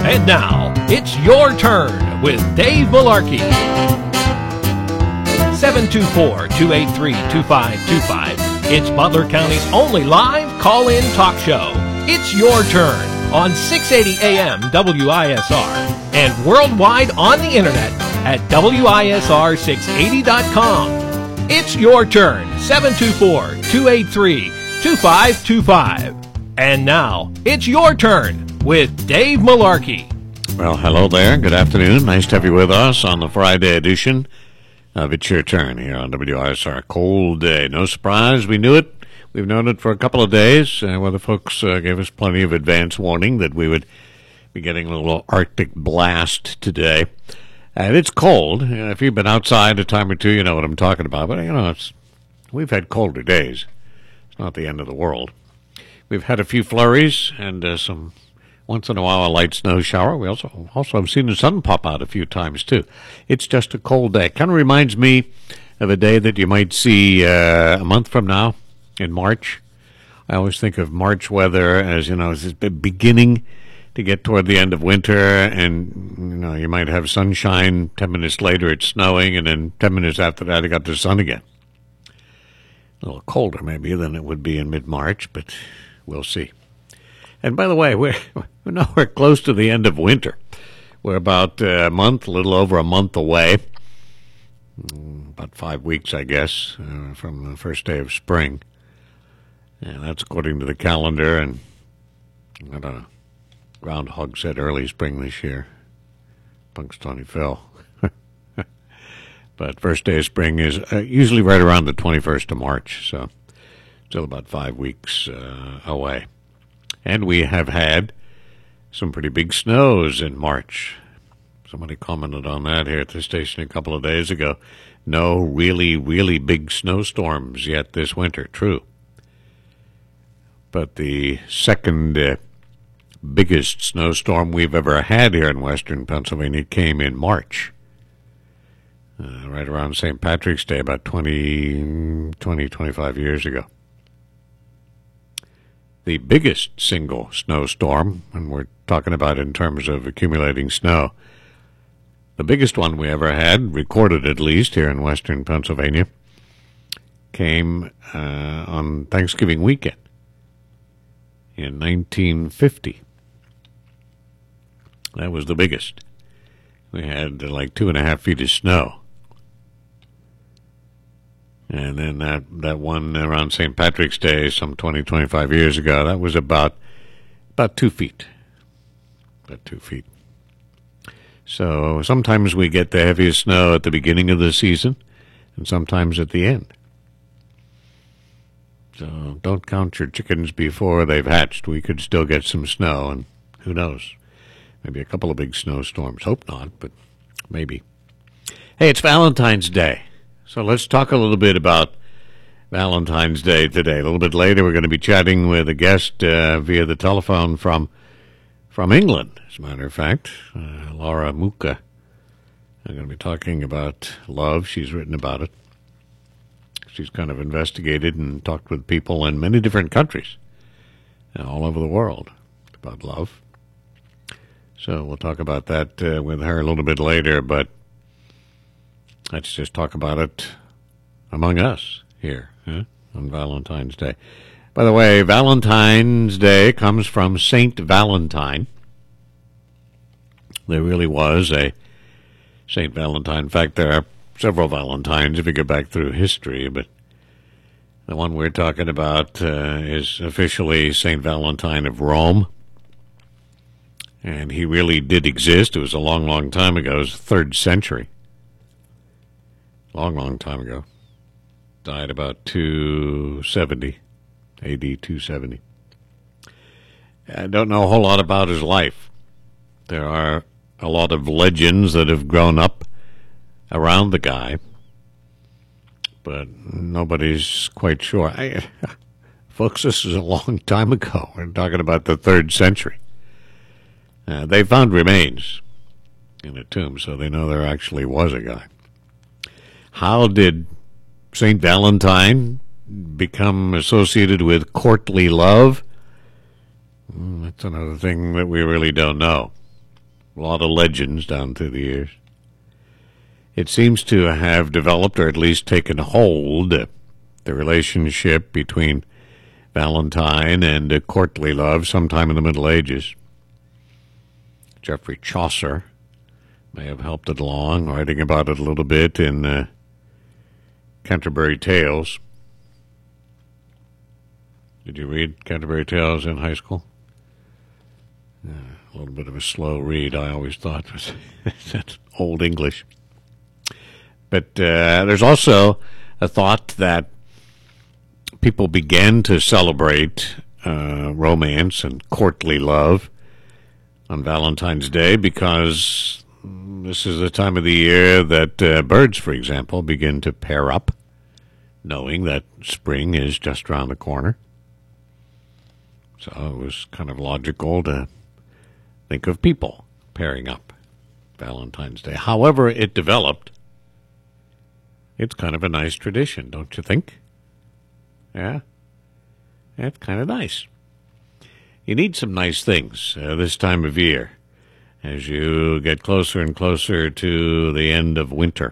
And now, it's your turn with Dave Malarkey. 724-283-2525. It's Butler County's only live call-in talk show. It's your turn on 680 AM WISR and worldwide on the internet at WISR680.com. It's your turn, 724-283-2525. And now, it's your turn with Dave Malarkey. Well, hello there. Good afternoon. Nice to have you with us on the Friday edition of It's Your Turn here on WISR. Cold day. No surprise. We knew it. We've known it for a couple of days. Weather folks gave us plenty of advance warning that we would be getting a little Arctic blast today. And it's cold. If you've been outside a time or two, you know what I'm talking about. But, we've had colder days. It's not the end of the world. We've had a few flurries and some, once in a while, a light snow shower. We also have seen the sun pop out a few times, too. It's just a cold day. Kind of reminds me of a day that you might see a month from now in March. I always think of March weather as, it's beginning to get toward the end of winter, and, you might have sunshine. 10 minutes later, it's snowing, and then 10 minutes after that, you got the sun again. A little colder, maybe, than it would be in mid-March, but we'll see. And by the way, we're close to the end of winter. We're about a little over a month away, about 5 weeks, I guess, from the first day of spring. And that's according to the calendar, and I don't know. Groundhog said early spring this year. Punxsutawney Phil. But first day of spring is usually right around the 21st of March, so still about 5 weeks away. And we have had some pretty big snows in March. Somebody commented on that here at the station a couple of days ago. No really, really big snowstorms yet this winter. True. But the second biggest snowstorm we've ever had here in western Pennsylvania came in March. Right around St. Patrick's Day, about 25 years ago. The biggest single snowstorm, and we're talking about in terms of accumulating snow, the biggest one we ever had, recorded at least here in western Pennsylvania, came on Thanksgiving weekend in 1950. That was the biggest. We had like 2.5 feet of snow. And then that one around St. Patrick's Day, some 25 years ago, that was about 2 feet. About 2 feet. So sometimes we get the heaviest snow at the beginning of the season, and sometimes at the end. So don't count your chickens before they've hatched. We could still get some snow, and who knows? Maybe a couple of big snowstorms. Hope not, but maybe. Hey, it's Valentine's Day. So let's talk a little bit about Valentine's Day today. A little bit later, we're going to be chatting with a guest via the telephone from England, as a matter of fact, Laura Muka. I'm going to be talking about love. She's written about it. She's kind of investigated and talked with people in many different countries all over the world about love. So we'll talk about that with her a little bit later, but let's just talk about it among us here on Valentine's Day. By the way, Valentine's Day comes from Saint Valentine. There really was a Saint Valentine. In fact, there are several Valentines if you go back through history, but the one we're talking about is officially Saint Valentine of Rome. And he really did exist. It was a long, long time ago. It was the 3rd century. Long, long time ago. Died about 270, AD 270. I don't know a whole lot about his life. There are a lot of legends that have grown up around the guy, but nobody's quite sure. Folks, this is a long time ago. We're talking about the 3rd century. They found remains in a tomb, so they know there actually was a guy. How did St. Valentine become associated with courtly love? That's another thing that we really don't know. A lot of legends down through the years. It seems to have developed, or at least taken hold, the relationship between Valentine and courtly love sometime in the Middle Ages. Geoffrey Chaucer may have helped it along, writing about it a little bit in Canterbury Tales. Did you read Canterbury Tales in high school? A little bit of a slow read, I always thought. That's old English. But there's also a thought that people began to celebrate romance and courtly love on Valentine's Day because this is the time of the year that birds, for example, begin to pair up, knowing that spring is just around the corner. So it was kind of logical to think of people pairing up Valentine's Day. However it developed, it's kind of a nice tradition, don't you think? Yeah? It's kind of nice. You need some nice things this time of year as you get closer and closer to the end of winter.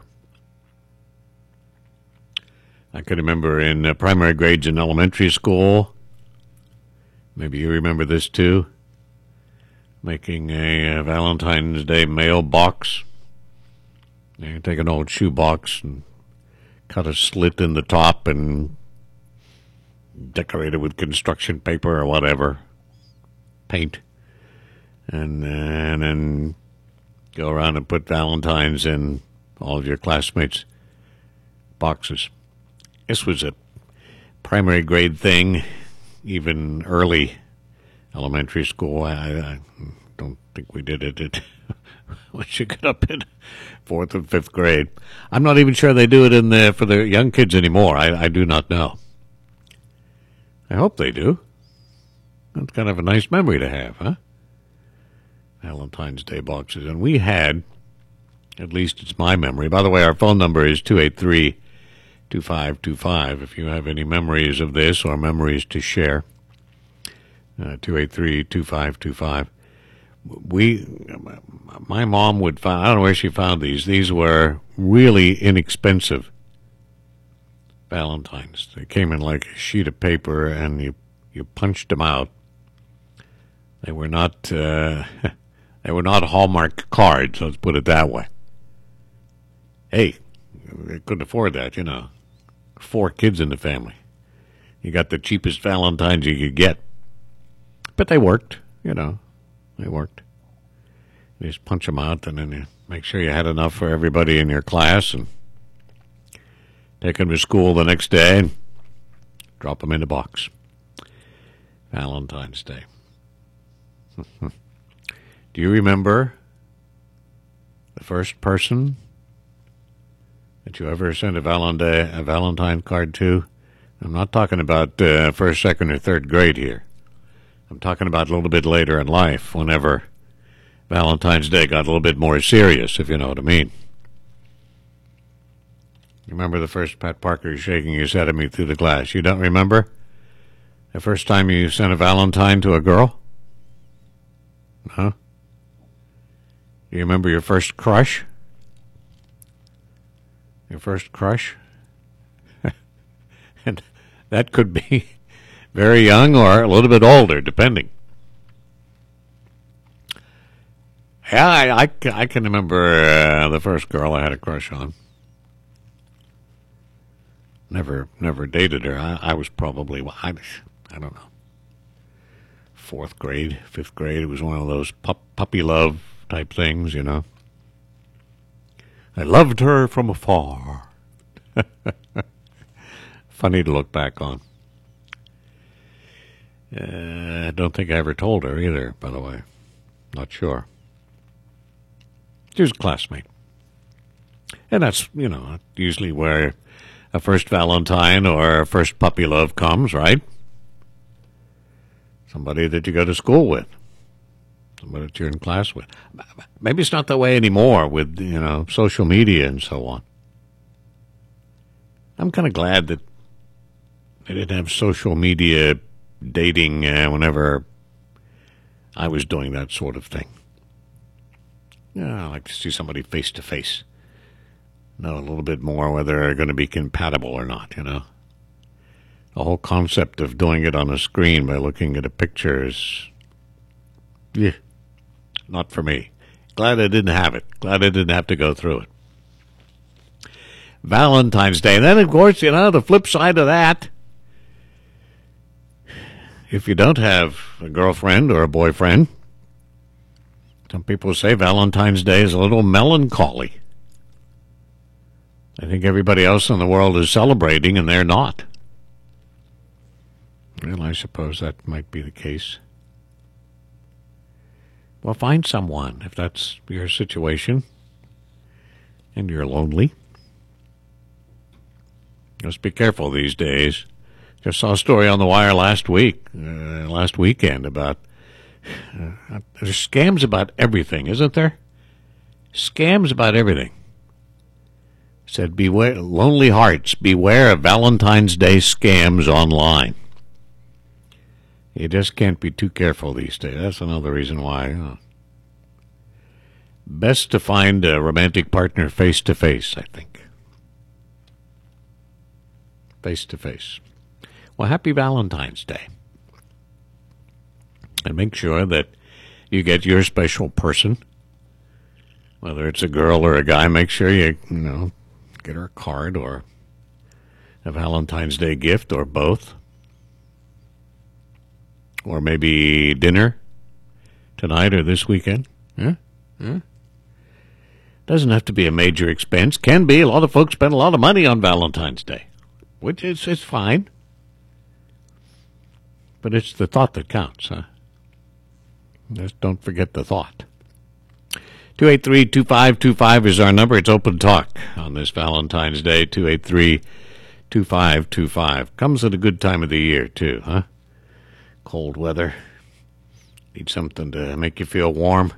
I can remember in primary grades in elementary school, maybe you remember this too, making a Valentine's Day mailbox. You take an old shoebox and cut a slit in the top and decorate it with construction paper or whatever, paint, and then go around and put Valentines in all of your classmates' boxes. This was a primary grade thing, even early elementary school. I don't think we did it once you get up in 4th and 5th grade. I'm not even sure they do it for the young kids anymore. I do not know. I hope they do. That's kind of a nice memory to have, huh? Valentine's Day boxes. And we had, at least it's my memory. By the way, our phone number is 283-2525. If you have any memories of this or memories to share, 283-2525. My mom would find, I don't know where she found these. These were really inexpensive Valentines. They came in like a sheet of paper, and you punched them out. They were not Hallmark cards. Let's put it that way. Hey, they couldn't afford that, 4 kids in the family. You got the cheapest Valentines you could get, but they worked. They worked. You just punch them out, and then you make sure you had enough for everybody in your class, and take them to school the next day and drop them in the box. Valentine's Day. Do you remember the first person that you ever sent a Valentine card to? I'm not talking about first, second, or third grade here. I'm talking about a little bit later in life, whenever Valentine's Day got a little bit more serious, if you know what I mean. You remember the first, Pat Parker shaking his head at me through the glass. You don't remember the first time you sent a Valentine to a girl? No? Do you remember your first crush? Your first crush? And that could be very young or a little bit older, depending. Yeah, I can remember the first girl I had a crush on. Never dated her. I was probably, I don't know, 4th grade, 5th grade. It was one of those puppy love type things, I loved her from afar. Funny to look back on. I don't think I ever told her either, by the way. Not sure. She was a classmate. And that's, usually where a first Valentine or a first puppy love comes, right? Somebody that you go to school with. Somebody that you're in class with. Maybe it's not that way anymore with, social media and so on. I'm kind of glad that they didn't have social media dating whenever I was doing that sort of thing. I like to see somebody face to face. Know a little bit more whether they're going to be compatible or not, The whole concept of doing it on a screen by looking at a picture is, not for me. Glad I didn't have it. Glad I didn't have to go through it. Valentine's Day. And then, of course, the flip side of that, if you don't have a girlfriend or a boyfriend, some people say Valentine's Day is a little melancholy. I think everybody else in the world is celebrating, and they're not. Well, I suppose that might be the case. Well, find someone if that's your situation and you're lonely. Just be careful these days. Just saw a story on the wire last weekend about there's scams about everything, isn't there? Scams about everything. Said, beware, lonely hearts, beware of Valentine's Day scams online. You just can't be too careful these days. That's another reason why. Best to find a romantic partner face to face, I think. Face to face. Well, happy Valentine's Day. And make sure that you get your special person. Whether it's a girl or a guy, make sure you get her a card or a Valentine's Day gift or both. Or maybe dinner tonight or this weekend. Doesn't have to be a major expense. Can be. A lot of folks spend a lot of money on Valentine's Day, which is fine. But it's the thought that counts, huh? Just don't forget the thought. 283-2525 is our number. It's open talk on this Valentine's Day. 283-2525. Comes at a good time of the year, too, huh? Cold weather. Need something to make you feel warm.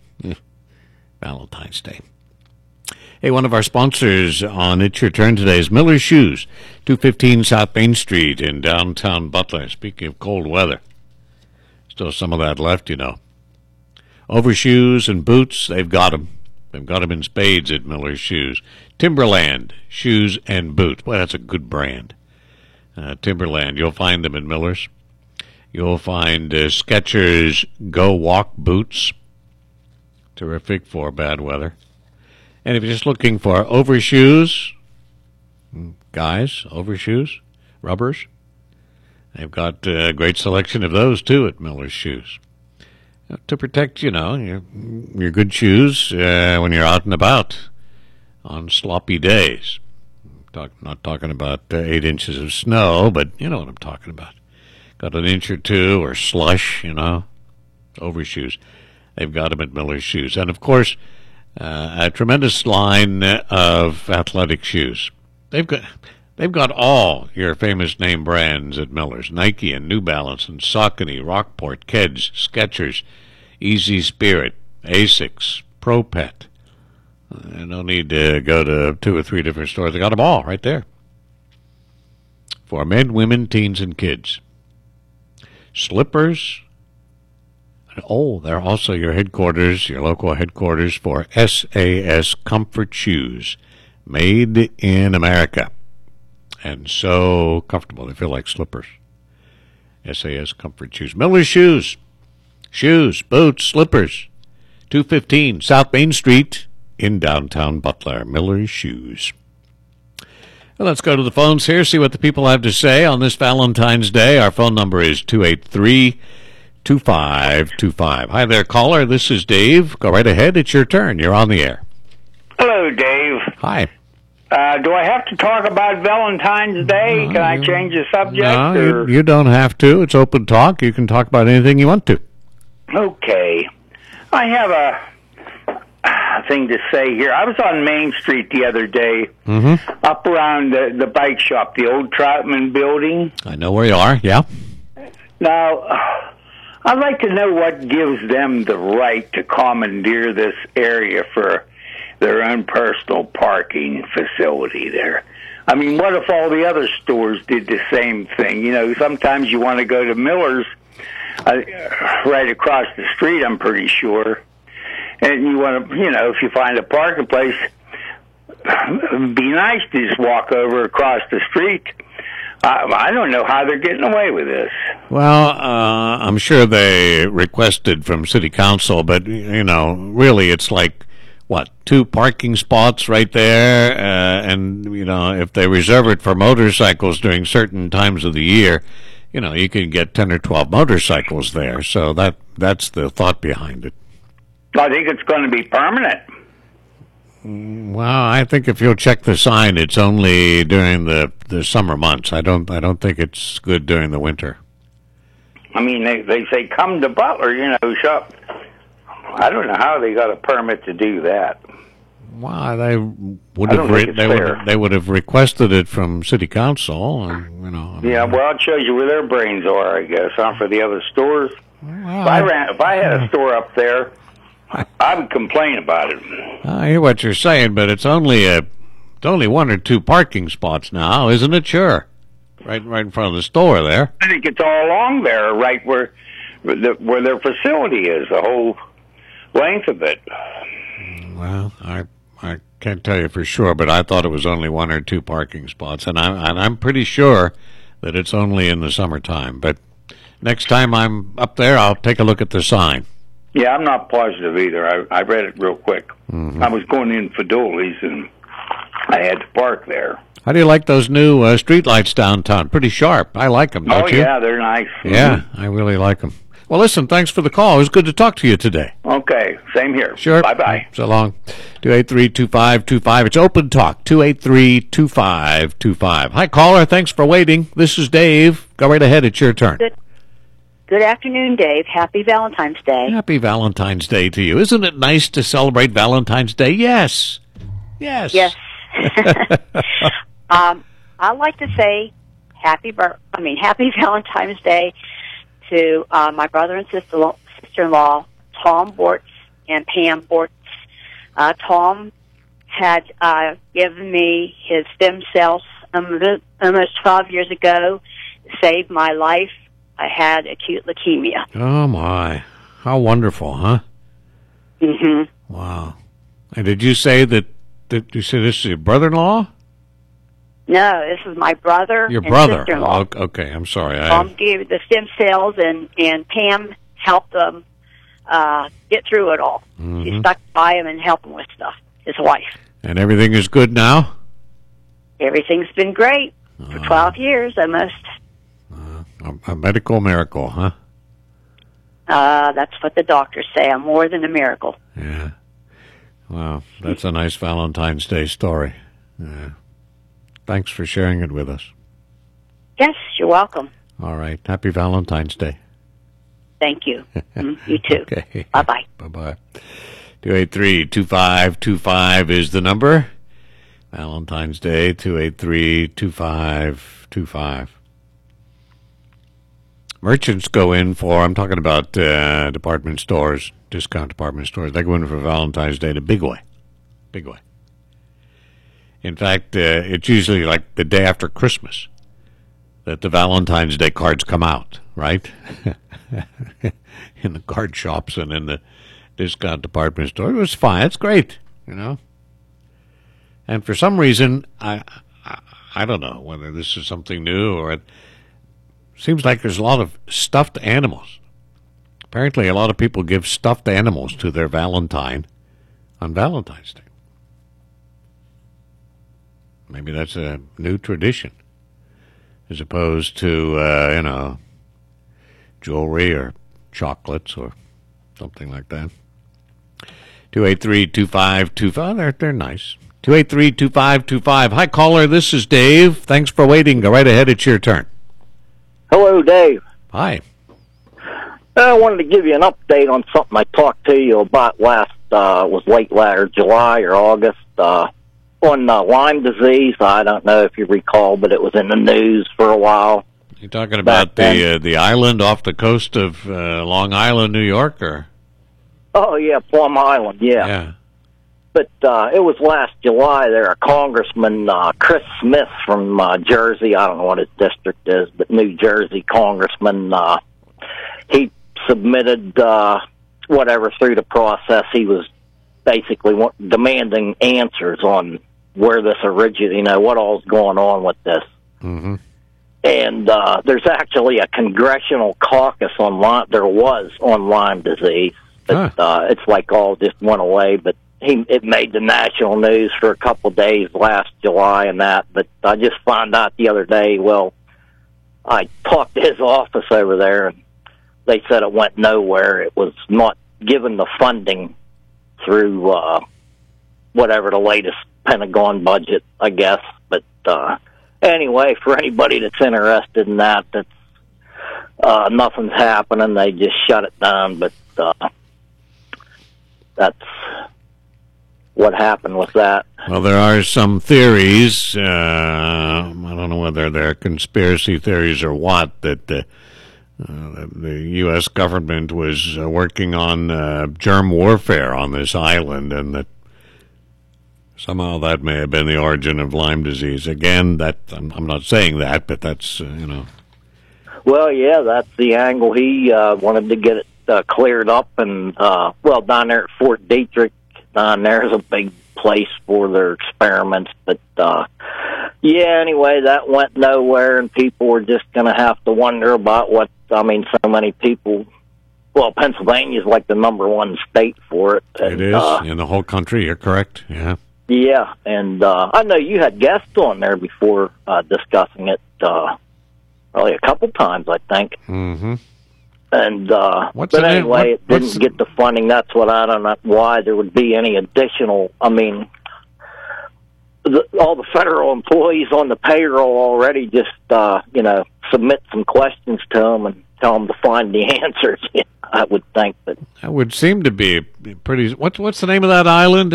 Valentine's Day. Hey, one of our sponsors on It's Your Turn today is Miller's Shoes, 215 South Main Street in downtown Butler. Speaking of cold weather, still some of that left, Overshoes and boots, they've got them. They've got them in spades at Miller's Shoes. Timberland Shoes and Boots. Boy, that's a good brand. Timberland, you'll find them in Miller's. You'll find Skechers Go Walk boots. Terrific for bad weather. And if you're just looking for overshoes, guys, overshoes, rubbers, they've got a great selection of those, too, at Miller's Shoes. To protect, your good shoes when you're out and about on sloppy days. Not talking about 8 inches of snow, but you know what I'm talking about. Got an inch or two or slush, overshoes. They've got them at Miller's Shoes. And, of course, a tremendous line of athletic shoes. They've got all your famous name brands at Miller's. Nike and New Balance and Saucony, Rockport, Keds, Skechers, Easy Spirit, Asics, Pro Pet. No need to go to 2 or 3 different stores. They got them all right there. For men, women, teens, and kids. Slippers. Oh, they're also your headquarters, your local headquarters for SAS Comfort Shoes, made in America. And so comfortable, they feel like slippers. SAS Comfort Shoes. Miller's Shoes. Shoes, boots, slippers. 215 South Main Street in downtown Butler. Miller's Shoes. Well, let's go to the phones here, see what the people have to say on this Valentine's Day. Our phone number is 283-2525. Hi there, caller. This is Dave. Go right ahead. It's your turn. You're on the air. Hello, Dave. Hi. Do I have to talk about Valentine's Day? Can I change the subject? No, you don't have to. It's open talk. You can talk about anything you want to. Okay. I have a thing to say here. I was on Main Street the other day, up around the bike shop, the old Troutman building. I know where you are, yeah. Now, I'd like to know what gives them the right to commandeer this area for their own personal parking facility there. I mean, what if all the other stores did the same thing? Sometimes you want to go to Miller's right across the street, I'm pretty sure, and you want to, if you find a parking place, it'd be nice to just walk over across the street. I don't know how they're getting away with this. Well, I'm sure they requested from City Council, but, really it's like, 2 parking spots right there, and, if they reserve it for motorcycles during certain times of the year, you can get 10 or 12 motorcycles there, so that's the thought behind it. I think it's going to be permanent. Well, I think if you'll check the sign, it's only during the summer months. I don't think it's good during the winter. I mean, they say come to Butler, shop. I don't know how they got a permit to do that. Well, they would have requested it from City Council, Yeah, well, it shows you where their brains are, I guess, for the other stores. Well, if I had a store up there, I would complain about it. I hear what you're saying, but it's only 1 or 2 parking spots now, isn't it? Sure, right in front of the store there. I think it's all along there, right where their facility is, the whole length of it. Well, I can't tell you for sure, but I thought it was only 1 or 2 parking spots, and I'm pretty sure that it's only in the summertime. But next time I'm up there, I'll take a look at the sign. Yeah, I'm not positive either. I read it real quick. Mm-hmm. I was going in for Dooley's, and I had to park there. How do you like those new streetlights downtown? Pretty sharp. I like them, don't you? Oh, yeah, they're nice. Yeah, I really like them. Well, listen, thanks for the call. It was good to talk to you today. Okay, same here. Sure. Bye-bye. So long. 283-2525. It's Open Talk, 283-2525. Hi, caller. Thanks for waiting. This is Dave. Go right ahead. It's your turn. Good afternoon, Dave. Happy Valentine's Day. Happy Valentine's Day to you. Isn't it nice to celebrate Valentine's Day? Yes. Yes. I'd like to say happy Valentine's Day to my brother and sister-in-law, Tom Bortz and Pam Bortz. Tom had given me his stem cells almost 12 years ago. It saved my life. I had acute leukemia. Oh, my. How wonderful, huh? Mm-hmm. Wow. And did you say that you said this is your brother-in-law? No, this is my brother Your and brother. sister-in-law. Oh, okay, I'm sorry. Tom gave the stem cells, and Pam helped them get through it all. Mm-hmm. She stuck by him and helped him with stuff, his wife. And everything is good now? Everything's been great for 12 years almost. A medical miracle, huh? That's what the doctors say. I'm more than a miracle. Yeah. Wow, that's a nice Valentine's Day story. Yeah. Thanks for sharing it with us. Yes, you're welcome. All right. Happy Valentine's Day. Thank you. You too. Okay. Bye-bye. Bye-bye. 283-2525 is the number. Valentine's Day, 283-2525. Merchants go in for, I'm talking about department stores, discount department stores, they go in for Valentine's Day in a big way. Big way. In fact, it's usually like the day after Christmas that the Valentine's Day cards come out, right? In the card shops and in the discount department store. It was fine. It's great, And for some reason, I don't know whether this is something new or it seems like there's a lot of stuffed animals. Apparently, a lot of people give stuffed animals to their Valentine on Valentine's Day. Maybe that's a new tradition, as opposed to, jewelry or chocolates or something like that. 283-2525. They're nice. 283-2525. Hi, caller. This is Dave. Thanks for waiting. Go right ahead. It's your turn. Hello, Dave. Hi. I wanted to give you an update on something I talked to you about late July or August, on Lyme disease. I don't know if you recall, but it was in the news for a while. You're talking about the island off the coast of Long Island, New York, or? Oh, yeah, Plum Island, yeah. But it was last July there, a congressman, Chris Smith from Jersey, I don't know what his district is, but New Jersey congressman, he submitted whatever through the process. He was basically demanding answers on where this originated, what all's going on with this. Mm-hmm. And there's actually a congressional caucus on Lyme. There was on Lyme disease. But, it's like all just went away. But it made the national news for a couple of days last July and that. But I just found out the other day. Well, I talked to his office over there, and they said it went nowhere. It was not given the funding through whatever the latest Pentagon budget, I guess. But anyway, for anybody that's interested in that, that's nothing's happening. They just shut it down. But that's what happened with that. Well, there are some theories. I don't know whether they're conspiracy theories or what, that the U.S. government was working on germ warfare on this island, and that somehow that may have been the origin of Lyme disease. Again, that I'm not saying that, but that's Well, yeah, that's the angle. He wanted to get it cleared up, and down there at Fort Detrick, down there's a big place for their experiments. But anyway, that went nowhere, and people were just going to have to wonder about what. I mean, so many people. Well, Pennsylvania's like the number one state for it. It is in the whole country. You're correct. Yeah. Yeah, and I know you had guests on there before discussing it, probably a couple times, I think. Mm-hmm. And but anyway, it didn't get the funding. That's what I don't know why there would be any additional. I mean, all the federal employees on the payroll already just submit some questions to them and tell them to find the answers. I would think that would seem to be pretty. What's the name of that island?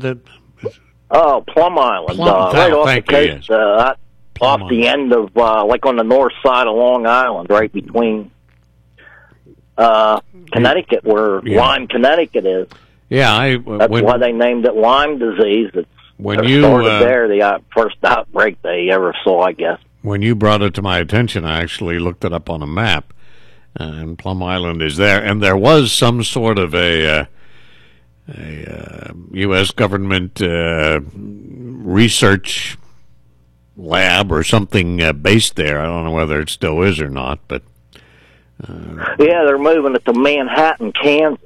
Plum Island, right off the coast, off the end of like on the north side of Long Island, right between Connecticut, where Lyme, Connecticut is. Yeah, that's why they named it Lyme disease. It's started there, the first outbreak they ever saw, I guess. When you brought it to my attention, I actually looked it up on a map, and Plum Island is there. And there was some sort of a U.S. government research lab or something based there. I don't know whether it still is or not, but they're moving it to Manhattan, Kansas.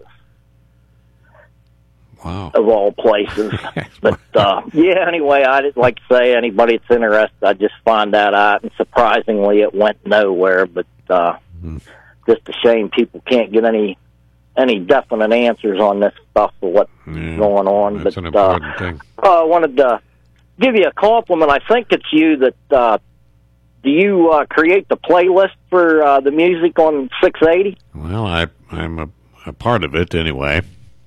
Wow. Of all places. But, anyway, I didn't like to say anybody that's interested, I just find that out, and surprisingly it went nowhere, but just a shame people can't get any definite answers on this stuff or what's going on. That's an important thing. I wanted to give you a compliment. I think it's you that, do you create the playlist for the music on 680? Well, I'm a part of it anyway.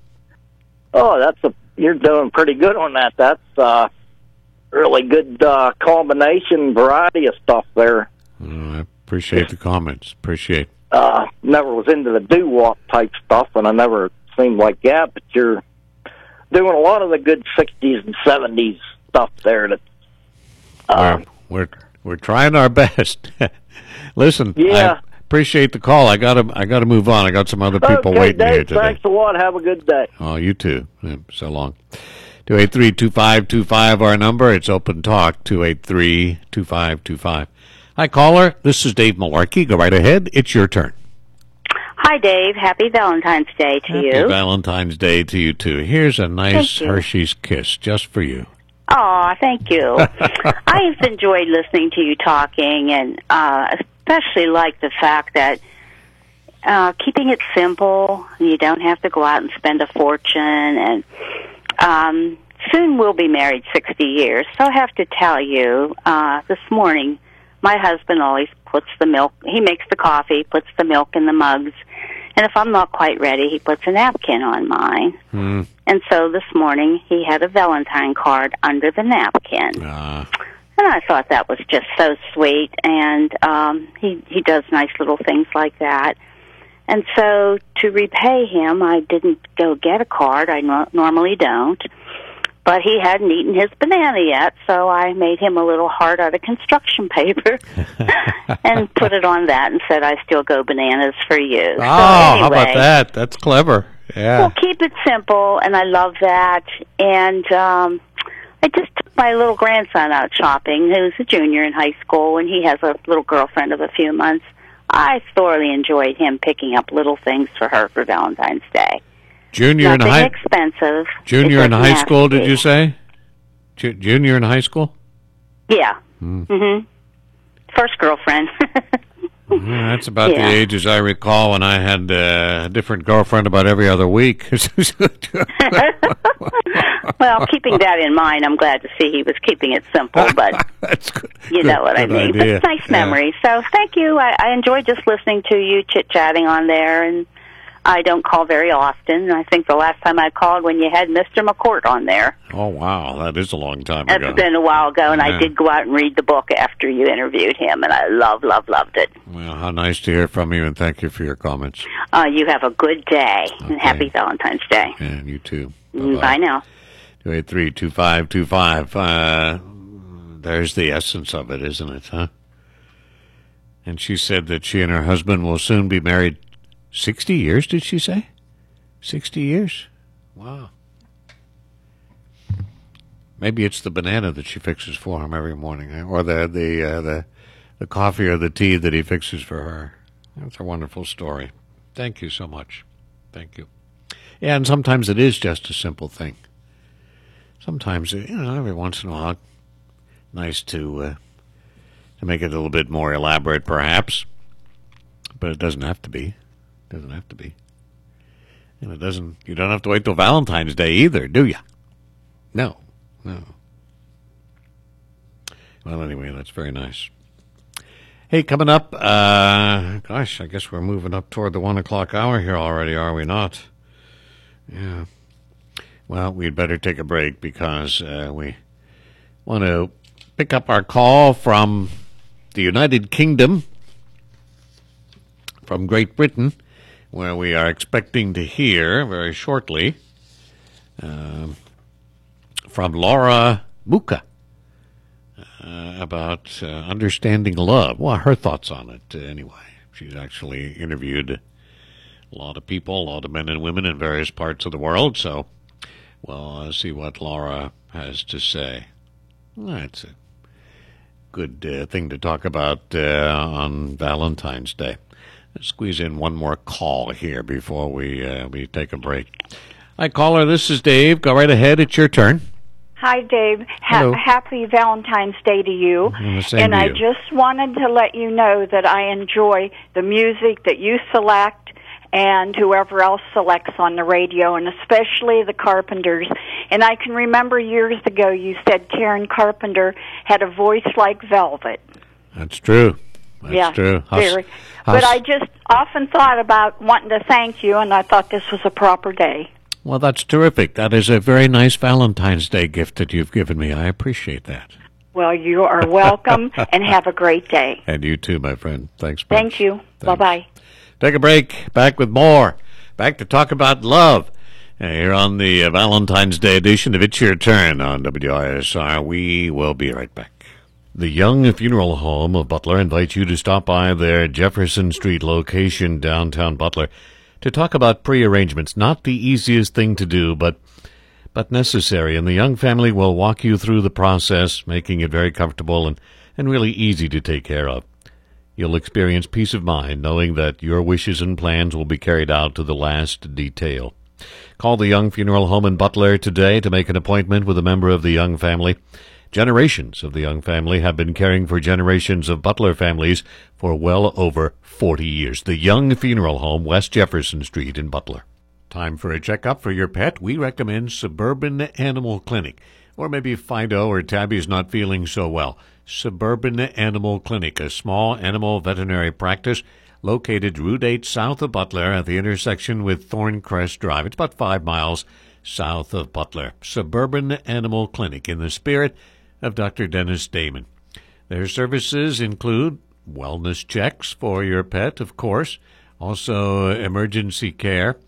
Oh, you're doing pretty good on that. That's really good combination, variety of stuff there. I appreciate the comments. Appreciate. Never was into the doo-wop type stuff, and I never seemed like that. But you're doing a lot of the good 60s and 70s stuff there. That we're trying our best. Listen, I appreciate the call. I gotta move on. I got some other people waiting Dave, here today. Thanks a lot. Have a good day. Oh, you too. So long. 283-2525, our number. It's open talk. 283-2525. Hi, caller. This is Dave Malarkey. Go right ahead. It's your turn. Hi, Dave. Happy Valentine's Day to you. Happy Valentine's Day to you too. Here's a nice Hershey's Kiss just for you. Oh, thank you. I've enjoyed listening to you talking, and especially like the fact that keeping it simple, you don't have to go out and spend a fortune, and soon we'll be married 60 years. So I have to tell you, this morning, my husband always puts the milk, he makes the coffee, puts the milk in the mugs, and if I'm not quite ready, he puts a napkin on mine. And so this morning, he had a Valentine card under the napkin. And I thought that was just so sweet, and he does nice little things like that. And so to repay him, I didn't go get a card. I normally don't. But he hadn't eaten his banana yet, so I made him a little heart out of construction paper and put it on that and said, I still go bananas for you. Oh, so anyway, how about that? That's clever. Yeah. Well, keep it simple, and I love that. And I just took my little grandson out shopping, who's a junior in high school, and he has a little girlfriend of a few months. I thoroughly enjoyed him picking up little things for her for Valentine's Day. Junior in Nothing expensive. Junior in high school, did be. you say? Junior in high school? Yeah. Mm-hmm. First girlfriend. Yeah, that's about the age as I recall when I had a different girlfriend about every other week. Well, keeping that in mind, I'm glad to see he was keeping it simple, but that's good. you know what I mean. But it's nice memories. So thank you. I enjoyed just listening to you chit-chatting on there, and I don't call very often. I think the last time I called when you had Mr. McCourt on there. Oh, wow. That is a long time ago. That's been a while ago, and I did go out and read the book after you interviewed him, and I loved it. Well, how nice to hear from you, and thank you for your comments. You have a good day, and happy Valentine's Day. And you too. Bye now. 283-2525. There's the essence of it, isn't it, huh? And she said that she and her husband will soon be married 60 years, did she say? 60 years? Wow. Maybe it's the banana that she fixes for him every morning, or the coffee or the tea that he fixes for her. That's a wonderful story. Thank you so much. Thank you. Yeah, and sometimes it is just a simple thing. Sometimes, every once in a while, nice to make it a little bit more elaborate, perhaps. But it doesn't have to be. Doesn't have to be. And it doesn't. You don't have to wait till Valentine's Day either, do you? No. Well, anyway, that's very nice. Hey, coming up, gosh, I guess we're moving up toward the 1 o'clock hour here already, are we not? Yeah. Well, we'd better take a break because we want to pick up our call from the United Kingdom, from Great Britain, where we are expecting to hear very shortly from Laura Muka about understanding love. Well, her thoughts on it anyway. She's actually interviewed a lot of people, a lot of men and women in various parts of the world, so we'll see what Laura has to say. That's a good thing to talk about on Valentine's Day. Let's squeeze in one more call here before we take a break. Hi, caller. This is Dave. Go right ahead. It's your turn. Hi, Dave. Happy Valentine's Day to you. And I just wanted to let you know that I enjoy the music that you select and whoever else selects on the radio, and especially the Carpenters. And I can remember years ago you said Karen Carpenter had a voice like velvet. That's true. That's true. But I just often thought about wanting to thank you, and I thought this was a proper day. Well, that's terrific. That is a very nice Valentine's Day gift that you've given me. I appreciate that. Well, you are welcome, and have a great day. And you too, my friend. Thanks much. Thank you. Bye-bye. Take a break. Back with more. Back to talk about love. Here on the Valentine's Day edition of It's Your Turn on WISR. We will be right back. The Young Funeral Home of Butler invites you to stop by their Jefferson Street location downtown Butler to talk about pre-arrangements. Not the easiest thing to do, but necessary. And the Young family will walk you through the process, making it very comfortable and really easy to take care of. You'll experience peace of mind knowing that your wishes and plans will be carried out to the last detail. Call the Young Funeral Home in Butler today to make an appointment with a member of the Young family. Generations of the Young family have been caring for generations of Butler families for well over 40 years. The Young Funeral Home, West Jefferson Street in Butler. Time for a checkup for your pet. We recommend Suburban Animal Clinic. Or maybe Fido or Tabby's not feeling so well. Suburban Animal Clinic, a small animal veterinary practice located Route 8 south of Butler at the intersection with Thorncrest Drive. It's about 5 miles south of Butler. Suburban Animal Clinic, in the spirit of Dr. Dennis Damon. Their services include wellness checks for your pet, of course, also emergency care.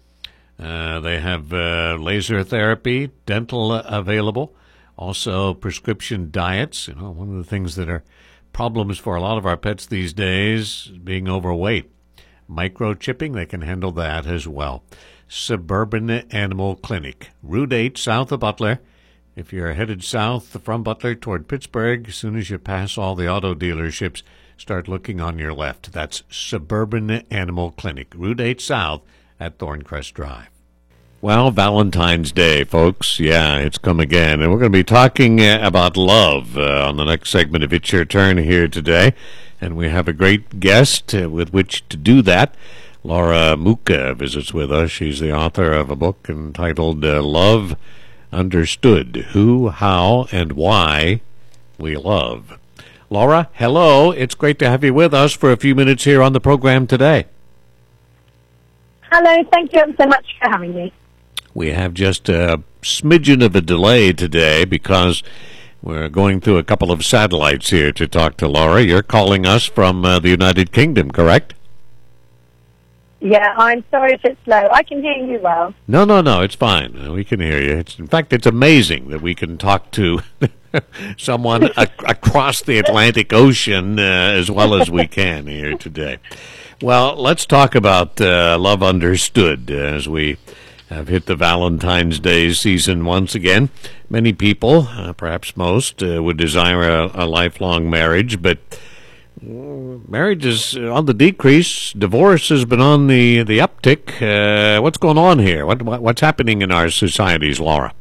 They have laser therapy, dental available, also prescription diets. One of the things that are problems for a lot of our pets these days, being overweight. microchipping, they can handle that as well. Suburban Animal Clinic, Route 8, south of Butler. If you're headed south from Butler toward Pittsburgh, as soon as you pass all the auto dealerships, start looking on your left. That's Suburban Animal Clinic, Route 8 south at Thorncrest Drive. Well, Valentine's Day, folks. Yeah, it's come again. And we're going to be talking about love on the next segment of It's Your Turn here today. And we have a great guest with which to do that. Laura Mucha visits with us. She's the author of a book entitled Love Understood, Who, How, and Why We Love. Laura, hello. It's great to have you with us for a few minutes here on the program today. Hello. Thank you so much for having me. We have just a smidgen of a delay today because we're going through a couple of satellites here to talk to Laura. You're calling us from the United Kingdom, correct? Yeah, I'm sorry if it's slow. I can hear you well. No, it's fine. We can hear you. In fact, it's amazing that we can talk to someone across the Atlantic Ocean as well as we can here today. Well, let's talk about Love Understood as we have hit the Valentine's Day season once again. Many people, perhaps most, would desire a lifelong marriage, but marriage is on the decrease. Divorce has been on the uptick. What's going on here? What's happening in our societies, Laura?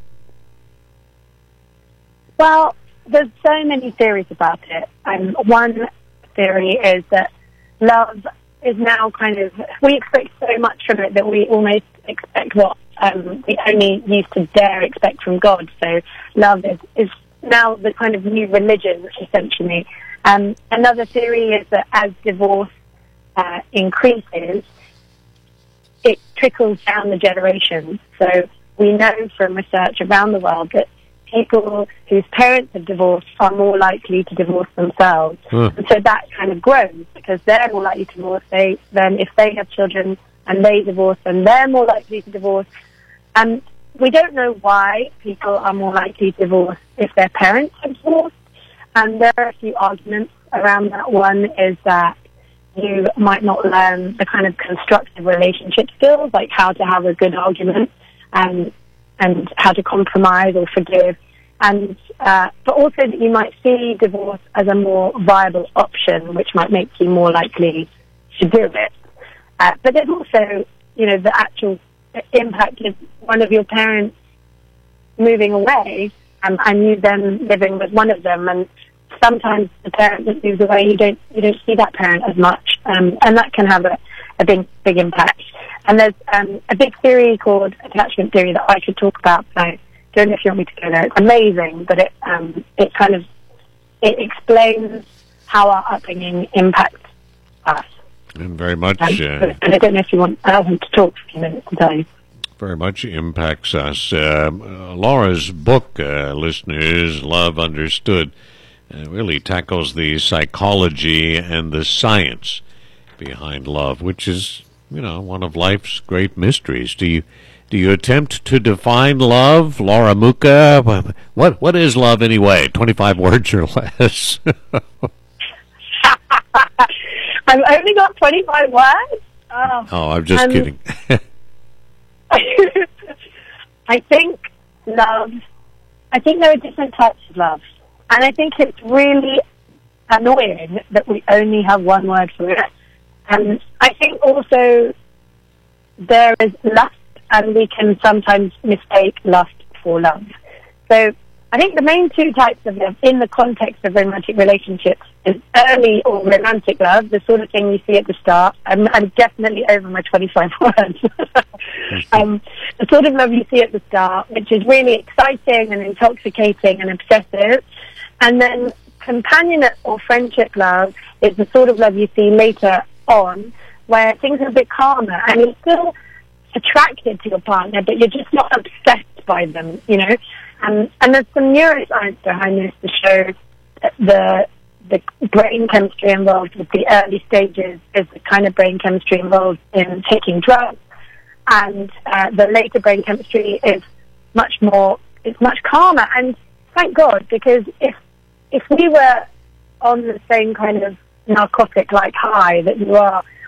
Well, there's so many theories about it. One theory is that love is now we expect so much from it that we almost expect what we only used to dare expect from God. So love is now the kind of new religion, essentially. Another theory is that as divorce increases, it trickles down the generations. So we know from research around the world that people whose parents have divorced are more likely to divorce themselves. And so that kind of grows because they're more likely to divorce. Then if they have children and they divorce, then they're more likely to divorce. And we don't know why people are more likely to divorce if their parents have divorced. And there are a few arguments around that. One is that you might not learn the kind of constructive relationship skills, like how to have a good argument and how to compromise or forgive. And but also that you might see divorce as a more viable option, which might make you more likely to do it. But there's also, the actual impact of one of your parents moving away and you then living with one of them. And sometimes the parent that moves away, you don't see that parent as much, and that can have a big impact. And there's a big theory called attachment theory that I could talk about. So I don't know if you want me to go there. It's amazing, but it explains how our upbringing impacts us. And very much. And I don't know if you want to talk for a few minutes to tell you. Very much impacts us. Laura's book, listeners, Love Understood, really tackles the psychology and the science behind love, which is, one of life's great mysteries. Do you attempt to define love, Laura Mucha? What is love anyway? 25 words or less. I've only got 25 words. Oh, I'm just kidding. I think there are different types of love. And I think it's really annoying that we only have one word for it. And I think also there is lust, and we can sometimes mistake lust for love. So I think the main two types of love in the context of romantic relationships is early or romantic love, the sort of thing you see at the start. I'm definitely over my 25 words. The sort of love you see at the start, which is really exciting and intoxicating and obsessive. And then companionate or friendship love is the sort of love you see later on, where things are a bit calmer and you're still attracted to your partner, but you're just not obsessed by them, And there's some neuroscience behind this to show that the brain chemistry involved with the early stages is the kind of brain chemistry involved in taking drugs, and the later brain chemistry is much calmer. And thank God, because if we were on the same kind of narcotic-like high that you are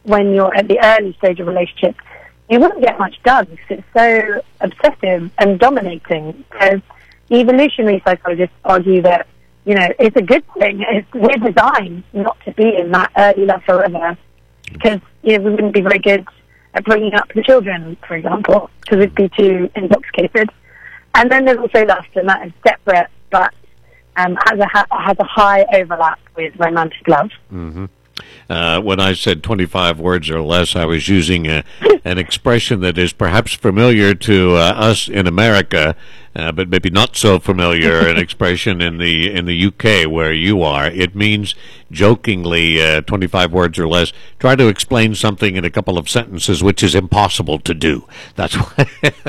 when you're at the early stage of a relationship, you wouldn't get much done because it's so obsessive and dominating. Because evolutionary psychologists argue that, you know, it's a good thing. We're designed not to be in that early love forever because, you know, we wouldn't be very good at bringing up the children, for example, because we'd be too intoxicated. And then there's also lust, and that is separate, but has a high overlap with romantic love. Mm-hmm. When I said 25 words or less, I was using an expression that is perhaps familiar to us in America, but maybe not so familiar an expression in the UK where you are. It means jokingly 25 words or less. Try to explain something in a couple of sentences, which is impossible to do. That's why.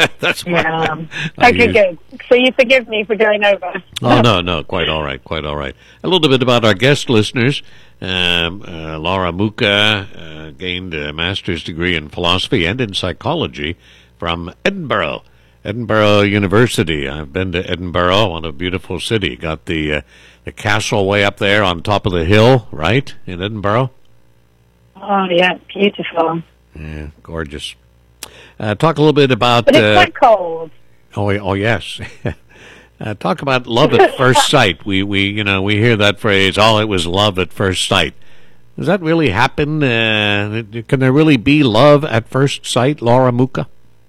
Okay, good. So you forgive me for going over. Oh no, quite all right. A little bit about our guest listeners. Laura Muka gained a master's degree in philosophy and in psychology from Edinburgh University. I've been to Edinburgh, what a beautiful city. Got the castle way up there on top of the hill, right, in Edinburgh? Oh, yeah, beautiful. Yeah, gorgeous. Talk a little bit about... But it's quite cold. Oh yes. Talk about love at first sight. We hear that phrase, it was love at first sight. Does that really happen? Can there really be love at first sight, Laura Muka?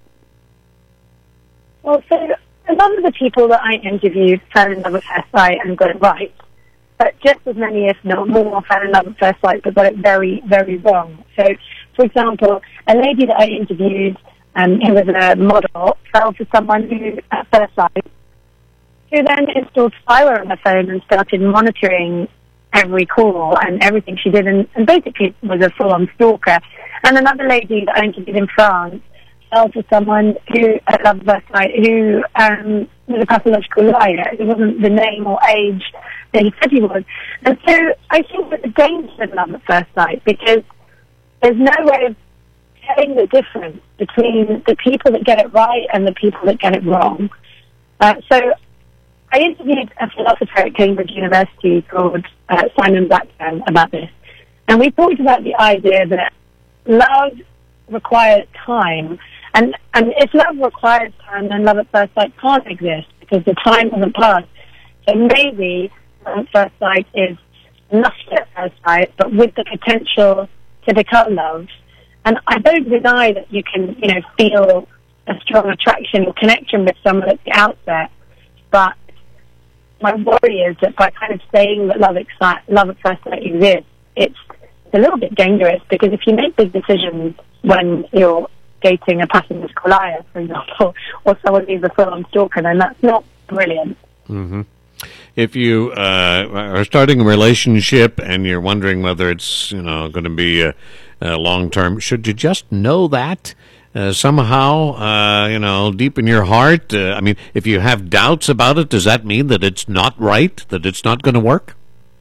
Well, so a lot of the people that I interviewed fell in love at first sight and got it right. But just as many, if not more, fell in love at first sight but got it very, very wrong. So, for example, a lady that I interviewed who was a model fell for someone who, at first sight, who then installed spyware on her phone and started monitoring every call and everything she did, and basically was a full-on stalker. And another lady that I interviewed in France fell for someone who, at love at first sight, who was a pathological liar. It wasn't the name or age that he said he was. And so I think that the danger of love at first sight, because there's no way of telling the difference between the people that get it right and the people that get it wrong. So I interviewed a philosopher at Cambridge University called Simon Blackburn about this. And we talked about the idea that love requires time. And if love requires time, then love at first sight can't exist because the time hasn't passed. So maybe love at first sight is lust at first sight, but with the potential to become love. And I don't deny that you can, feel a strong attraction or connection with someone at the outset, but my worry is that by kind of saying that love at first sight exists, it's a little bit dangerous because if you make big decisions when you're dating a pathological liar, for example, or someone who's a full-on stalker, then that's not brilliant. Mm-hmm. If you are starting a relationship and you're wondering whether it's going to be a long-term, should you just know that? Somehow, deep in your heart, if you have doubts about it, does that mean that it's not right, that it's not going to work?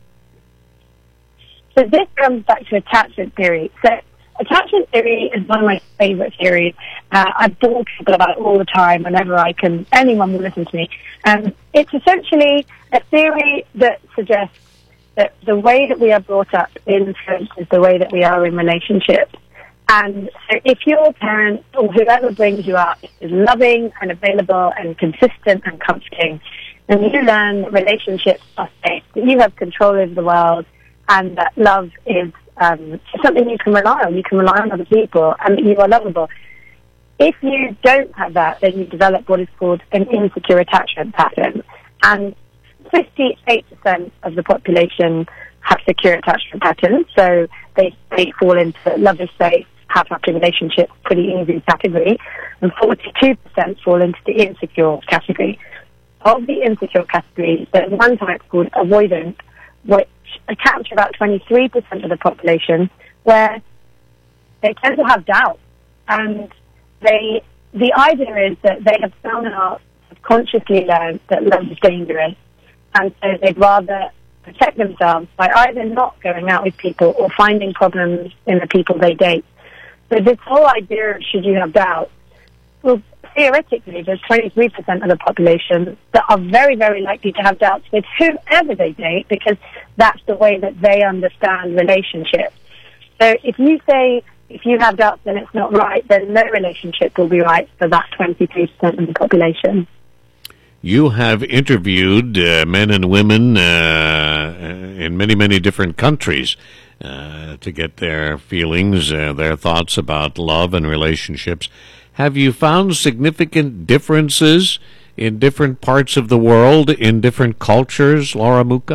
So this comes back to attachment theory. So attachment theory is one of my favorite theories. I bore people about it all the time whenever anyone will listen to me. It's essentially a theory that suggests that the way that we are brought up influences the way that we are in relationships. And so if your parent or whoever brings you up is loving and available and consistent and comforting, then you learn that relationships are safe, that you have control over the world, and that love is something you can rely on. You can rely on other people, and that you are lovable. If you don't have that, then you develop what is called an insecure attachment pattern. And 58% of the population have secure attachment patterns, so they fall into love is safe, have happy relationships, pretty easy category, and 42% fall into the insecure category. Of the insecure category, there's one type called avoidant, which accounts for about 23% of the population, where they tend to have doubt. And the idea is that they have somehow subconsciously learned that love is dangerous, and so they'd rather protect themselves by either not going out with people or finding problems in the people they date. So this whole idea of should you have doubt, well, theoretically, there's 23% of the population that are very, very likely to have doubts with whomever they date because that's the way that they understand relationships. So if you say if you have doubts and it's not right, then no relationship will be right for that 23% of the population. You have interviewed men and women in many, many different countries to get their feelings, their thoughts about love and relationships. Have you found significant differences in different parts of the world, in different cultures, Laura Mucha?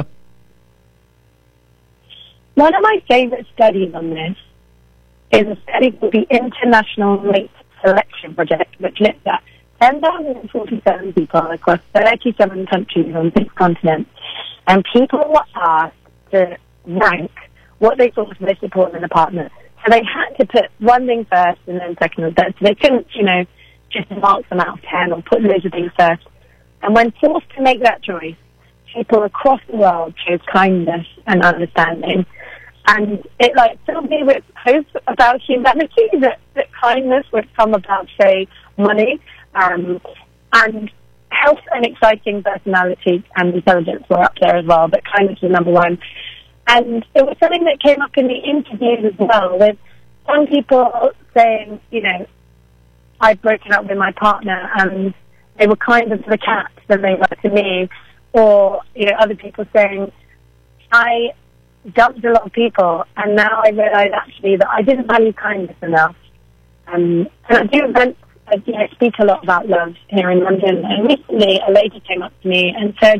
One of my favorite studies on this is a study called the International Mate Selection Project, which looked at 10,047 people across 37 countries on 6 continents. And people were asked to rank what they thought was most important in a partner. So they had to put one thing first and then second and third. So they couldn't, just mark them out of 10 or put loads of things first. And when forced to make that choice, people across the world chose kindness and understanding. And it filled me with hope about humanity, that kindness would come about, say, money, and health and exciting personality and intelligence were up there as well, but kindness was number one. And it was something that came up in the interviews as well, with some people saying, I'd broken up with my partner and they were kinder to the cat than they were to me, or, other people saying, I dumped a lot of people, and now I realise actually that I didn't value kindness enough. And I do events, I speak a lot about love here in London, and recently a lady came up to me and said,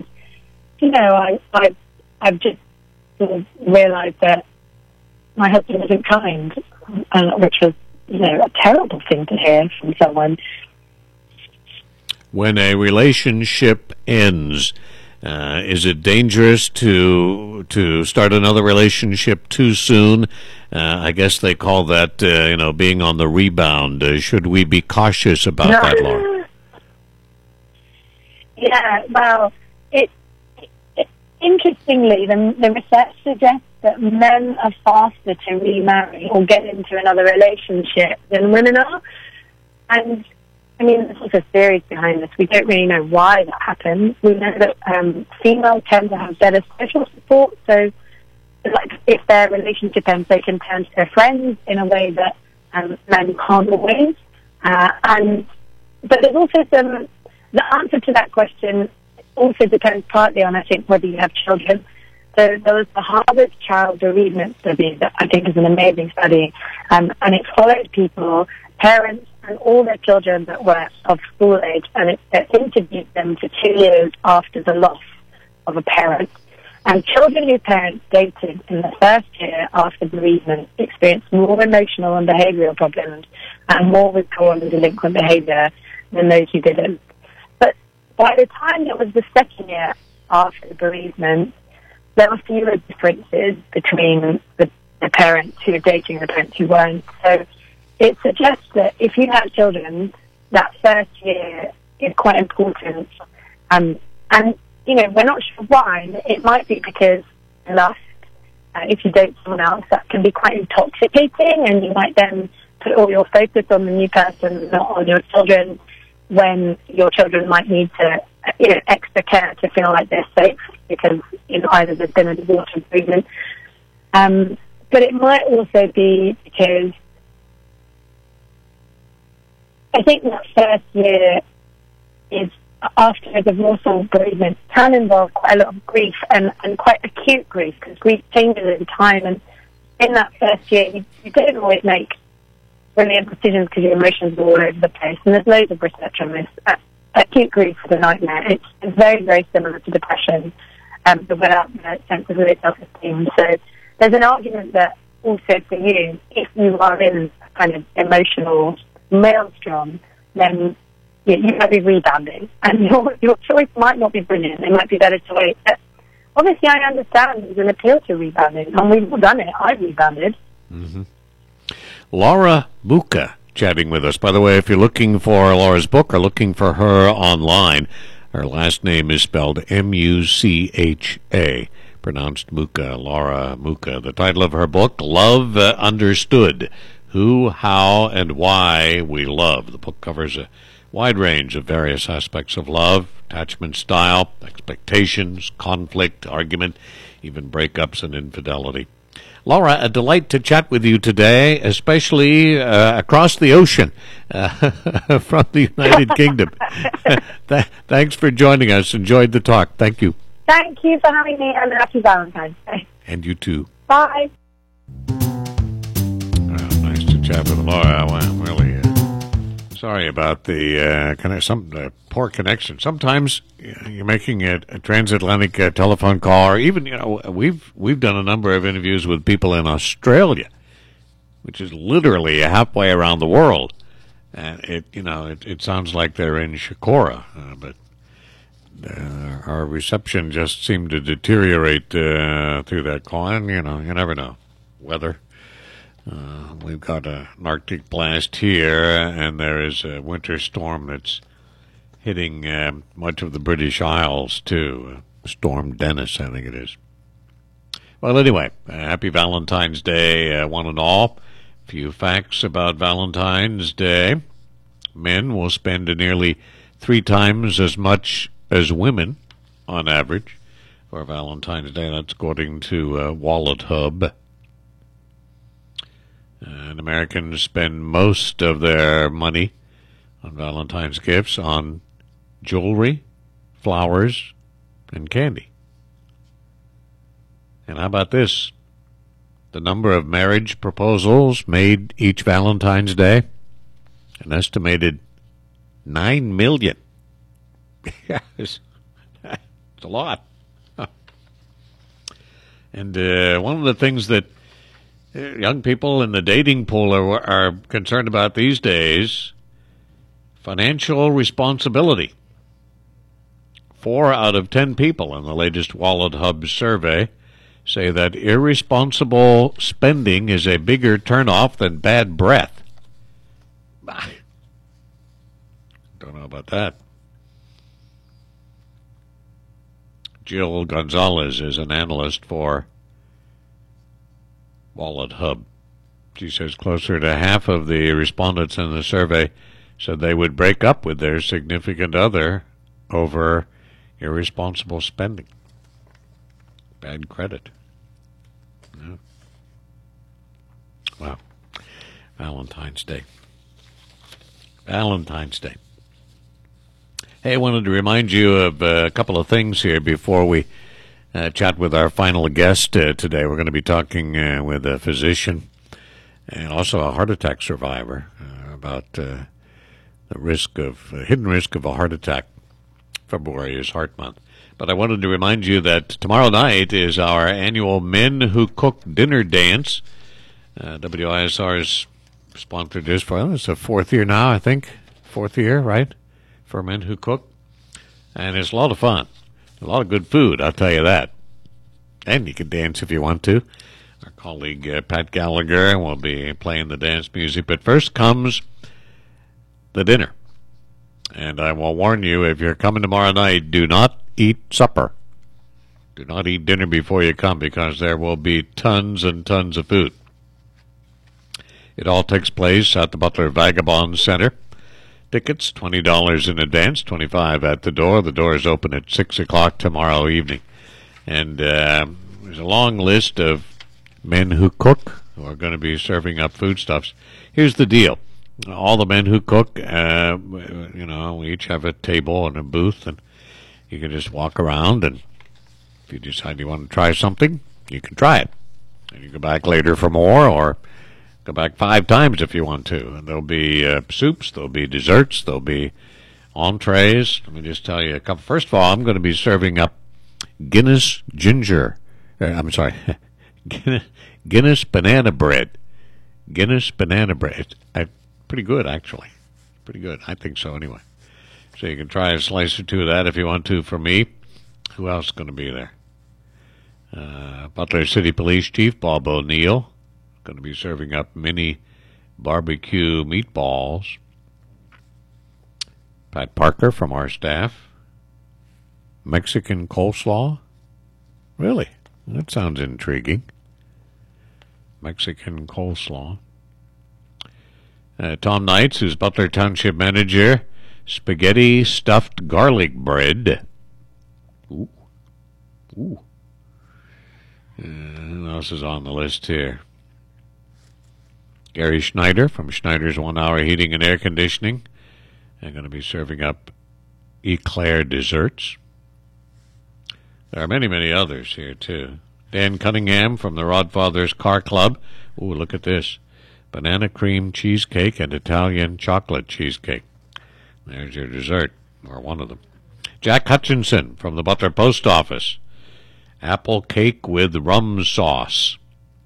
I've just sort of realised that my husband isn't kind, which was, a terrible thing to hear from someone. When a relationship ends, is it dangerous to start another relationship too soon? I guess they call that, being on the rebound. Should we be cautious about that, Laura? Yeah, well, interestingly, the research suggests that men are faster to remarry or get into another relationship than women are. And there's also theories behind this. We don't really know why that happens. We know that females tend to have better social support. So, if their relationship ends, they can turn to their friends in a way that men can't always. But there's also the answer to that question also depends partly on, I think, whether you have children. So there was the Harvard Child Bereavement Study that I think is an amazing study, and it followed people, parents, and all their children that were of school age, and it interviewed them for 2 years after the loss of a parent. And children whose parents dated in the first year after bereavement experienced more emotional and behavioural problems and more withdrawal and delinquent behaviour than those who didn't. But by the time it was the second year after bereavement, there were fewer differences between the parents who were dating and the parents who weren't. So it suggests that if you have children, that first year is quite important. And we're not sure why. It might be because lust, if you date someone else, that can be quite intoxicating, and you might then put all your focus on the new person, not on your children, when your children might need to, extra care to feel like they're safe, because either there's been a divorce or bereavement. But it might also be because I think that first year is after a divorce or bereavement can involve quite a lot of grief and quite acute grief, because grief changes over time, and in that first year you don't always make brilliant decisions because your emotions are all over the place, and there's loads of research on this. Acute grief is a nightmare. It's very, very similar to depression, but without the sense of low self-esteem. So there's an argument that also for you, if you are in a kind of emotional maelstrom, then you might be rebounding, and your choice might not be brilliant. It might be better to wait. But obviously, I understand there's an appeal to rebounding, and we've all done it. I've rebounded. Mm-hmm. Laura Mucha chatting with us. By the way, if you're looking for Laura's book or looking for her online, her last name is spelled M-U-C-H-A, pronounced Mucha, Laura Mucha. The title of her book, Love Understood, Who, How, and Why We Love. The book covers a wide range of various aspects of love, attachment style, expectations, conflict, argument, even breakups and infidelity. Laura, a delight to chat with you today, especially across the ocean from the United Kingdom. Thanks for joining us. Enjoyed the talk. Thank you. Thank you for having me, and happy Valentine's Day. And you too. Bye. Nice to chat with Laura. Well, I'm really sorry about the poor connection. Sometimes you're making a transatlantic telephone call, or even we've done a number of interviews with people in Australia, which is literally halfway around the world, and it sounds like they're in Shakora, but our reception just seemed to deteriorate through that call. And you never know. Weather. We've got an Arctic blast here, and there is a winter storm that's hitting much of the British Isles, too. Storm Dennis, I think it is. Well, anyway, happy Valentine's Day, one and all. A few facts about Valentine's Day. Men will spend nearly 3 times as much as women, on average, for Valentine's Day. That's according to Wallet Hub. And Americans spend most of their money on Valentine's gifts on jewelry, flowers, and candy. And how about this? The number of marriage proposals made each Valentine's Day? An estimated 9 million. It's a lot. And one of the things that young people in the dating pool are concerned about these days, financial responsibility. 4 out of 10 people in the latest Wallet Hub survey say that irresponsible spending is a bigger turnoff than bad breath. Don't know about that. Jill Gonzalez is an analyst for Wallet Hub. She says closer to half of the respondents in the survey said they would break up with their significant other over irresponsible spending. Bad credit. Yeah. Wow. Valentine's Day. Valentine's Day. Hey, I wanted to remind you of a couple of things here before we chat with our final guest today. We're going to be talking with a physician and also a heart attack survivor about the hidden risk of a heart attack. February is Heart Month. But I wanted to remind you that tomorrow night is our annual Men Who Cook Dinner Dance. WISR has sponsored this for, it's the 4th year now, I think. 4th year, right? For Men Who Cook. And it's a lot of fun. A lot of good food, I'll tell you that. And you can dance if you want to. Our colleague Pat Gallagher will be playing the dance music. But first comes the dinner. And I will warn you, if you're coming tomorrow night, do not eat supper. Do not eat dinner before you come, because there will be tons and tons of food. It all takes place at the Butler Vagabond Center. Tickets, $20 in advance, $25 at the door. The door is open at 6 o'clock tomorrow evening. And there's a long list of men who cook who are going to be serving up foodstuffs. Here's the deal. All the men who cook, we each have a table and a booth, and you can just walk around, and if you decide you want to try something, you can try it. And you go back later for more, or go back 5 times if you want to. And there'll be soups, there'll be desserts, there'll be entrees. Let me just tell you a couple. First of all, I'm going to be serving up Guinness Guinness banana bread. Guinness banana bread. Pretty good, actually. Pretty good. I think so, anyway. So you can try a slice or two of that if you want to for me. Who else is going to be there? Butler City Police Chief Bob O'Neill going to be serving up mini barbecue meatballs. Pat Parker from our staff. Mexican coleslaw? Really? That sounds intriguing. Mexican coleslaw. Tom Knights, who's Butler Township Manager. Spaghetti stuffed garlic bread. Ooh. Who else is on the list here? Gary Schneider from Schneider's 1 Hour Heating and Air Conditioning. They're going to be serving up Eclair desserts. There are many, many others here, too. Dan Cunningham from the Rodfather's Car Club. Ooh, look at this. Banana cream cheesecake and Italian chocolate cheesecake. There's your dessert, or one of them. Jack Hutchinson from the Butler Post Office. Apple cake with rum sauce.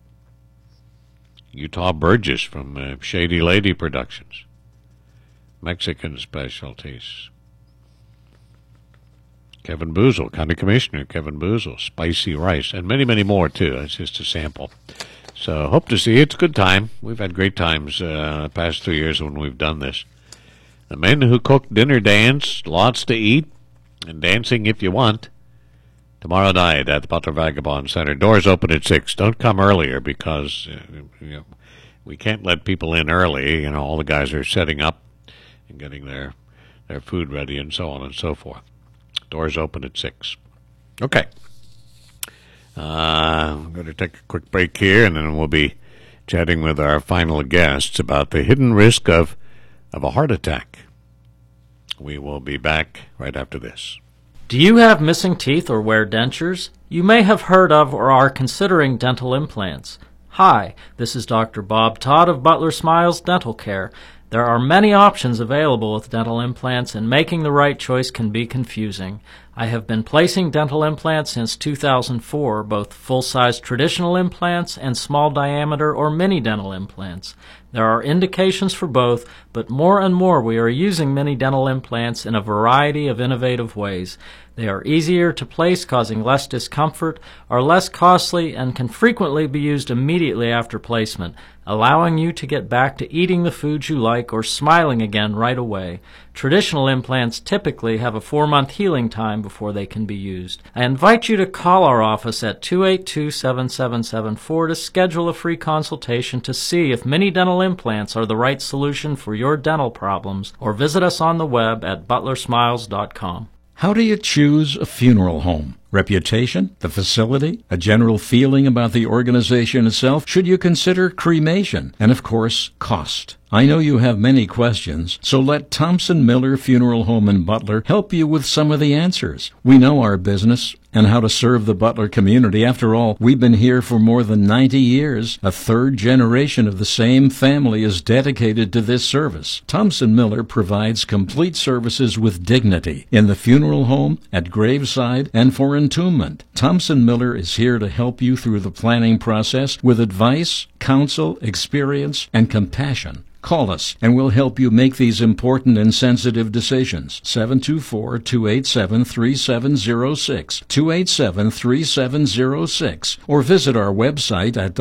Utah Burgess from Shady Lady Productions. Mexican specialties. Kevin Boozle, County Commissioner Kevin Boozle, spicy rice, and many, many more, too. That's just a sample. So hope to see you. It's a good time. We've had great times the past 2 years when we've done this. The Men Who Cook Dinner Dance, lots to eat, and dancing if you want. Tomorrow night at the Butler Vagabond Center. Doors open at 6. Don't come earlier because we can't let people in early. All the guys are setting up and getting their food ready and so on and so forth. Doors open at 6. Okay. I'm going to take a quick break here, and then we'll be chatting with our final guests about the hidden risk of a heart attack. We will be back right after this. Do you have missing teeth or wear dentures? You may have heard of or are considering dental implants. Hi, this is Dr. Bob Todd of Butler Smiles Dental Care. There are many options available with dental implants, and making the right choice can be confusing. I have been placing dental implants since 2004, both full-size traditional implants and small-diameter or mini dental implants. There are indications for both, but more and more we are using mini dental implants in a variety of innovative ways. They are easier to place, causing less discomfort, are less costly, and can frequently be used immediately after placement, allowing you to get back to eating the foods you like or smiling again right away. Traditional implants typically have a 4-month healing time before they can be used. I invite you to call our office at 282-7774 to schedule a free consultation to see if mini dental implants are the right solution for your dental problems, or visit us on the web at butlersmiles.com. How do you choose a funeral home? Reputation? The facility? A general feeling about the organization itself? Should you consider cremation? And of course, cost. I know you have many questions, so let Thompson Miller Funeral Home in Butler help you with some of the answers. We know our business and how to serve the Butler community. After all, we've been here for more than 90 years. A third generation of the same family is dedicated to this service. Thompson Miller provides complete services with dignity in the funeral home, at graveside, and for entombment. Thompson Miller is here to help you through the planning process with advice, counsel, experience, and compassion. Call us, and we'll help you make these important and sensitive decisions. 724-287-3706, 287-3706, or visit our website at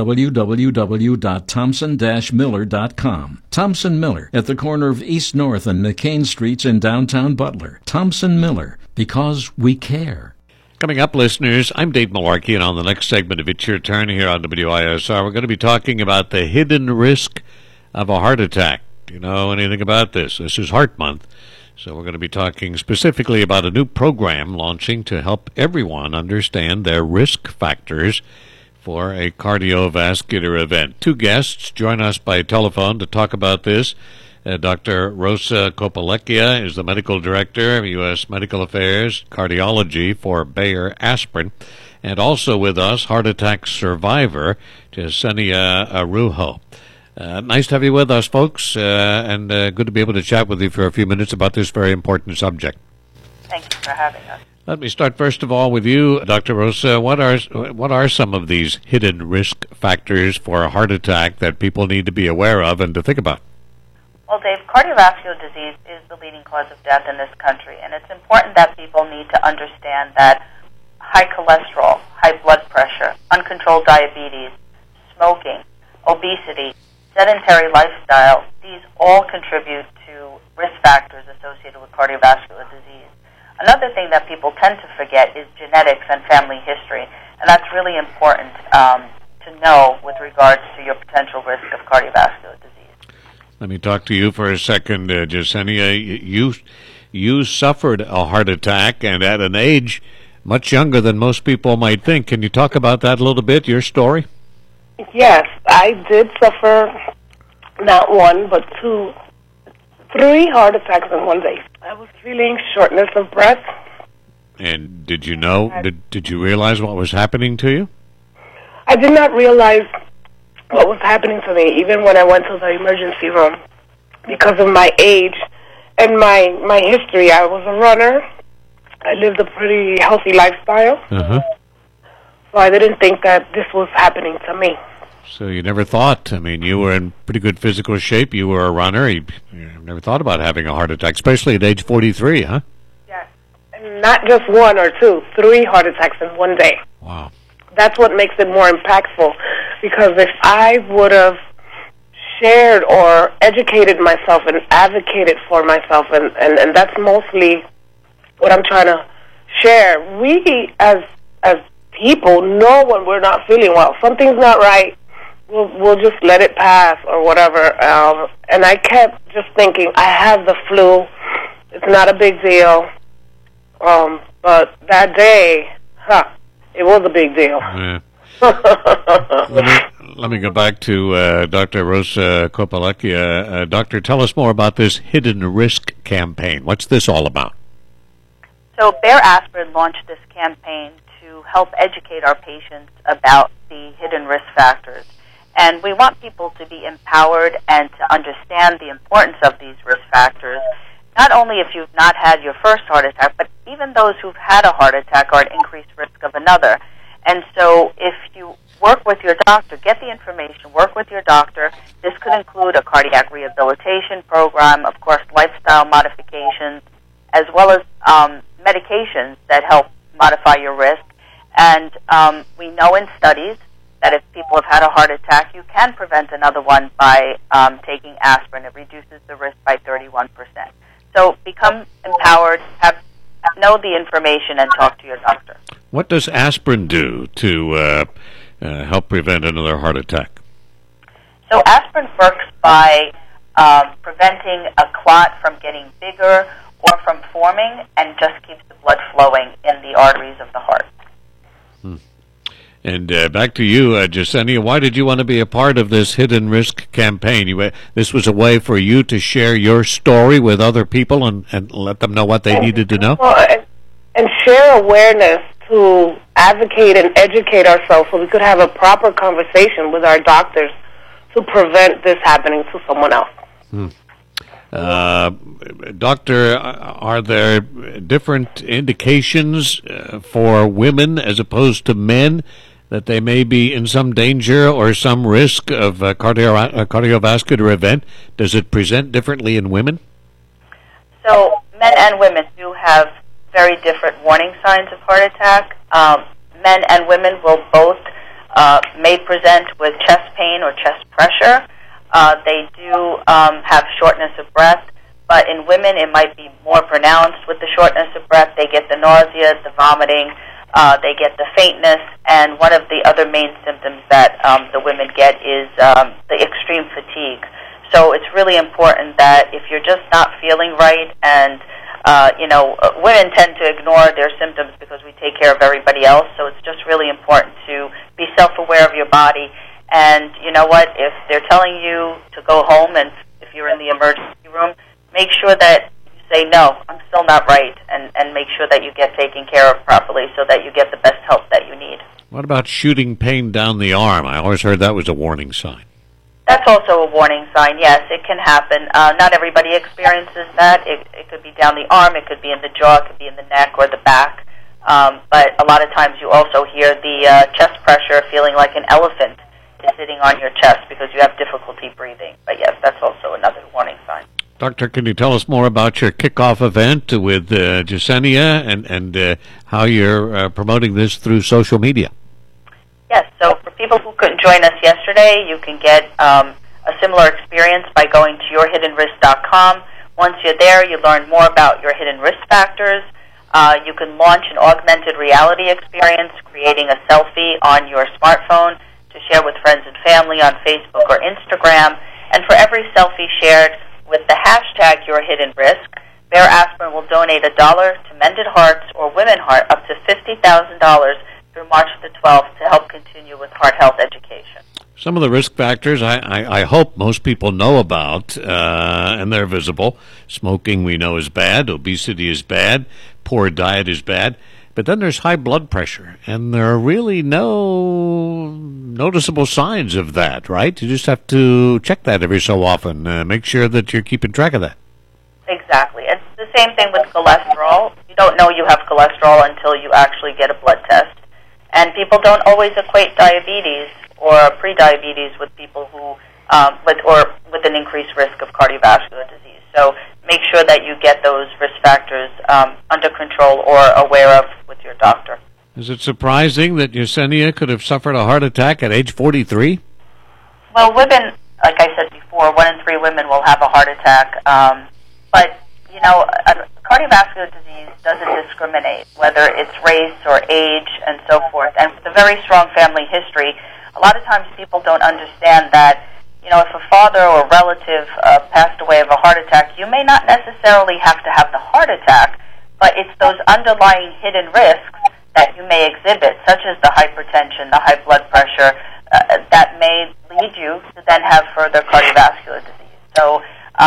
www.thompson-miller.com. Thompson Miller, at the corner of East North and McCain Streets in downtown Butler. Thompson Miller, because we care. Coming up, listeners, I'm Dave Malarkey, and on the next segment of It's Your Turn here on WISR, we're going to be talking about the hidden risk of a heart attack. Do you know anything about this? This is Heart Month, so we're going to be talking specifically about a new program launching to help everyone understand their risk factors for a cardiovascular event. Two guests join us by telephone to talk about this. Dr. Rosa Kopaleckia is the Medical Director of U.S. Medical Affairs Cardiology for Bayer Aspirin. And also with us, heart attack survivor Jasenia Arujo. Nice to have you with us, folks, and good to be able to chat with you for a few minutes about this very important subject. Thank you for having us. Let me start first of all with you, Dr. Rosa. What are some of these hidden risk factors for a heart attack that people need to be aware of and to think about? Well, Dave, cardiovascular disease is the leading cause of death in this country, and it's important that people need to understand that high cholesterol, high blood pressure, uncontrolled diabetes, smoking, obesity, sedentary lifestyle, these all contribute to risk factors associated with cardiovascular disease. Another thing that people tend to forget is genetics and family history, and that's really important to know with regards to your potential risk of cardiovascular disease. Let me talk to you for a second, Jasenia. You suffered a heart attack, and at an age much younger than most people might think. Can you talk about that a little bit, your story? Yes, I did suffer not one, but 3 heart attacks in one day. I was feeling shortness of breath. And did you know, did you realize what was happening to you? I did not realize what was happening to me, even when I went to the emergency room. Because of my age and my history, I was a runner. I lived a pretty healthy lifestyle. Uh-huh. So I didn't think that this was happening to me. So you never thought, I mean, you were in pretty good physical shape, you were a runner, you never thought about having a heart attack, especially at age 43, huh? Yes. And not just 1 or 2, 3 heart attacks in one day. Wow. That's what makes it more impactful, because if I would have shared or educated myself and advocated for myself, and that's mostly what I'm trying to share. We, as people, know when we're not feeling well. Something's not right. We'll just let it pass or whatever. And I kept just thinking, I have the flu. It's not a big deal. But that day, it was a big deal. Yeah. Let me go back to Dr. Rosa Kopelecki. Doctor, tell us more about this Hidden Risk campaign. What's this all about? So Bayer Aspirin launched this campaign to help educate our patients about the hidden risk factors. And we want people to be empowered and to understand the importance of these risk factors, not only if you've not had your first heart attack, but even those who've had a heart attack are at increased risk of another. And so if you work with your doctor, get the information, work with your doctor. This could include a cardiac rehabilitation program, of course, lifestyle modifications, as well as medications that help modify your risk. And we know in studies that if people have had a heart attack, you can prevent another one by taking aspirin. It reduces the risk by 31%. So become empowered, know the information, and talk to your doctor. What does aspirin do to help prevent another heart attack? So aspirin works by preventing a clot from getting bigger or from forming, and just keeps the blood flowing in the arteries of the heart. And back to you, Jasenia. Why did you want to be a part of this Hidden Risk campaign? This was a way for you to share your story with other people and let them know what they needed to know? Well, and share awareness to advocate and educate ourselves so we could have a proper conversation with our doctors to prevent this happening to someone else. Doctor, are there different indications for women as opposed to men that they may be in some danger or some risk of a cardiovascular event? Does it present differently in women? So men and women do have very different warning signs of heart attack. Men and women will both may present with chest pain or chest pressure. They do have shortness of breath, but in women it might be more pronounced with the shortness of breath. They get the nausea, the vomiting, they get the faintness, and one of the other main symptoms that the women get is the extreme fatigue. So it's really important that if you're just not feeling right, and women tend to ignore their symptoms because we take care of everybody else, so it's just really important to be self-aware of your body. And you know what? If they're telling you to go home, and if you're in the emergency room, make sure that you say, no, I'm still not right, and make sure that you get taken care of properly so that you get the best help that you need. What about shooting pain down the arm? I always heard that was a warning sign. That's also a warning sign, yes. It can happen. Not everybody experiences that. It could be down the arm, it could be in the jaw, it could be in the neck or the back. But a lot of times you also hear the chest pressure, feeling like an elephant is sitting on your chest because you have difficulty breathing. But yes, that's also another warning sign. Doctor, can you tell us more about your kickoff event with Jasenia and how you're promoting this through social media? Yes, so for people who couldn't join us yesterday, you can get a similar experience by going to yourhiddenrisk.com. Once you're there, you learn more about your hidden risk factors. You can launch an augmented reality experience, creating a selfie on your smartphone to share with friends and family on Facebook or Instagram. And for every selfie shared with the hashtag YourHiddenRisk, Bayer Aspirin will donate $1 to Mended Hearts or Women Heart up to $50,000 through March the 12th to help continue with heart health education. Some of the risk factors I hope most people know about, and they're visible. Smoking we know is bad. Obesity is bad. Poor diet is bad. But then there's high blood pressure, and there are really no noticeable signs of that, right? You just have to check that every so often. Make sure that you're keeping track of that. Exactly. It's the same thing with cholesterol. You don't know you have cholesterol until you actually get a blood test. And people don't always equate diabetes or prediabetes with people who with an increased risk of cardiovascular disease. So make sure that you get those risk factors under control or aware of with your doctor. Is it surprising that Yesenia could have suffered a heart attack at age 43? Well, women, like I said before, 1 in 3 women will have a heart attack. But, you know, cardiovascular disease doesn't discriminate, whether it's race or age and so forth. And with a very strong family history, a lot of times people don't understand that, you know, if a father or relative passed away of a heart attack, you may not necessarily have to have the heart attack, but it's those underlying hidden risks that you may exhibit, such as the hypertension, the high blood pressure, that may lead you to then have further cardiovascular disease. So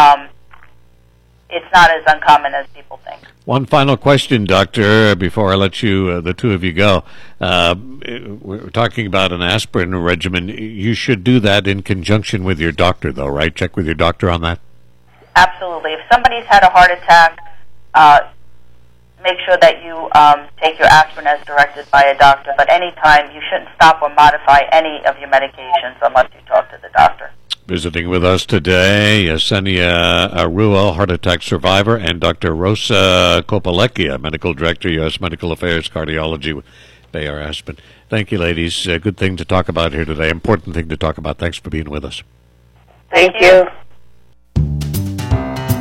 it's not as uncommon as people think. One final question, Doctor, before I let you, the two of you go. We're talking about an aspirin regimen. You should do that in conjunction with your doctor, though, right? Check with your doctor on that? Absolutely. If somebody's had a heart attack, make sure that you take your aspirin as directed by a doctor. But anytime, you shouldn't stop or modify any of your medications unless you talk to the doctor. Visiting with us today, Yesenia Arua, heart attack survivor, and Dr. Rosa Kopaleckia, Medical Director, U.S. Medical Affairs, Cardiology, Bayer Aspen. Thank you, ladies. Good thing to talk about here today. Important thing to talk about. Thanks for being with us. Thank you.